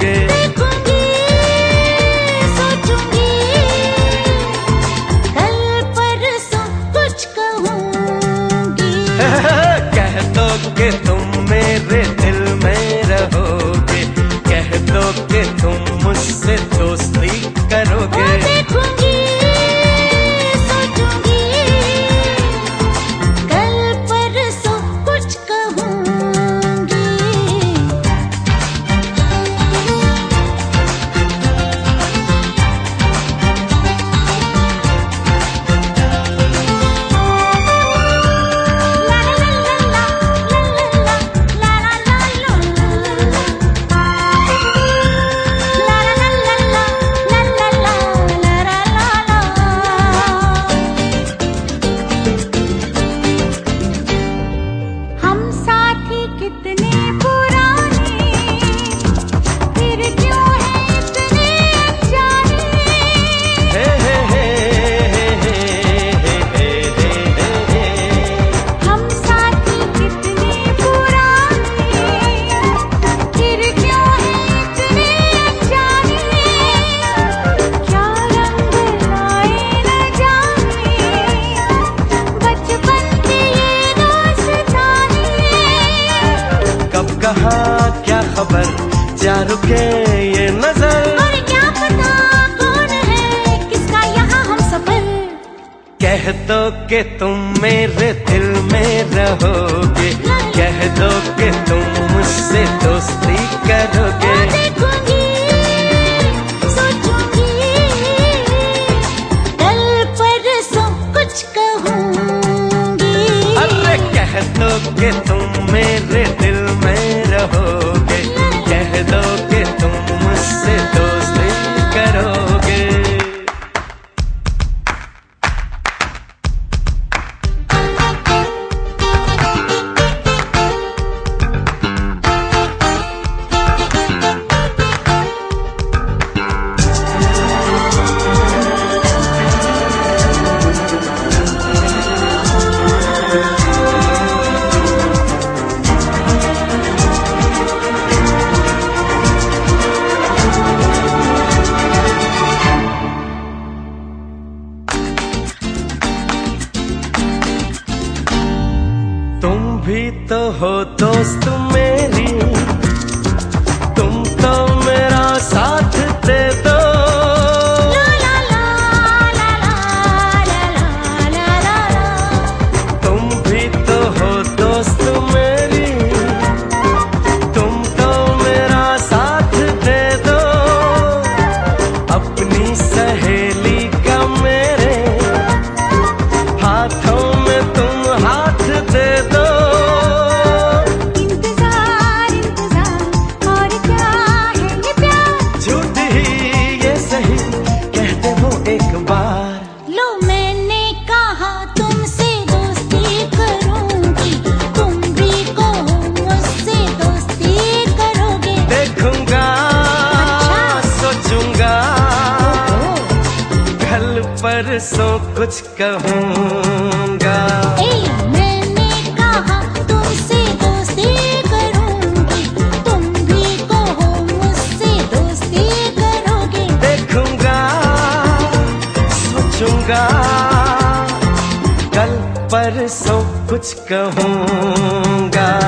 करोगे? देखूंगी, सोचूंगी, कल परसों कुछ कहूंगी। कह दो कि तुम मेरे दिल में रहोगे, कह दो कि तुम मुझसे दोस्ती करोगे। देखूंगी, सोचूंगी, कल परसों कुछ कहूंगी। हम साथी कितने पुराने, फिर क्यों है इतने अनजाने। हे हे हे हे हे हे हे। हम साथी कितने पुराने, फिर क्यों है इतने अनजाने। क्या रंग लाए न जाने, बचपन के ये दोस्ताने। कब कहा क्या खबर, जा रुके ये नजर। और क्या पता कौन है किसका यहाँ हम सफर। कह दो कि तुम मेरे दिल में रहोगे, कह दो कि तुम मुझसे दोस्ती करोगे। देखूंगी, सोचूंगी, कल परसों कुछ कहूंगी। अरे कह दो कि तुम मेरे दिल में रहोगे, कह दो कि तुम मुझसे दोस्ती करोगे। तुम भी तो हो दोस्त मेरी, तुम तो मेरा साथ दे दो। ला ला ला ला ला ला ला ला ला। तुम भी तो हो दोस्त मेरी, तुम तो मेरा साथ दे दो। अपनी सहेली का मेरे हाथों में तुम हाथ दे दो। इंतजार इंतजार और क्या है ये प्यार। झूठ ही ये सही कहते हो एक बार। लो मैंने कहा तुमसे दोस्ती करूंगी, तुम भी कहो मुझसे दोस्ती करोगे। देखूंगा, सोचूंगा, कल परसों कुछ कहूंगा। मैंने कहा तुमसे दोस्ती करूंगी, तुम भी कहो मुझसे दोस्ती करोगे। देखूंगा, सोचूंगा, कल परसों कुछ कहूंगा।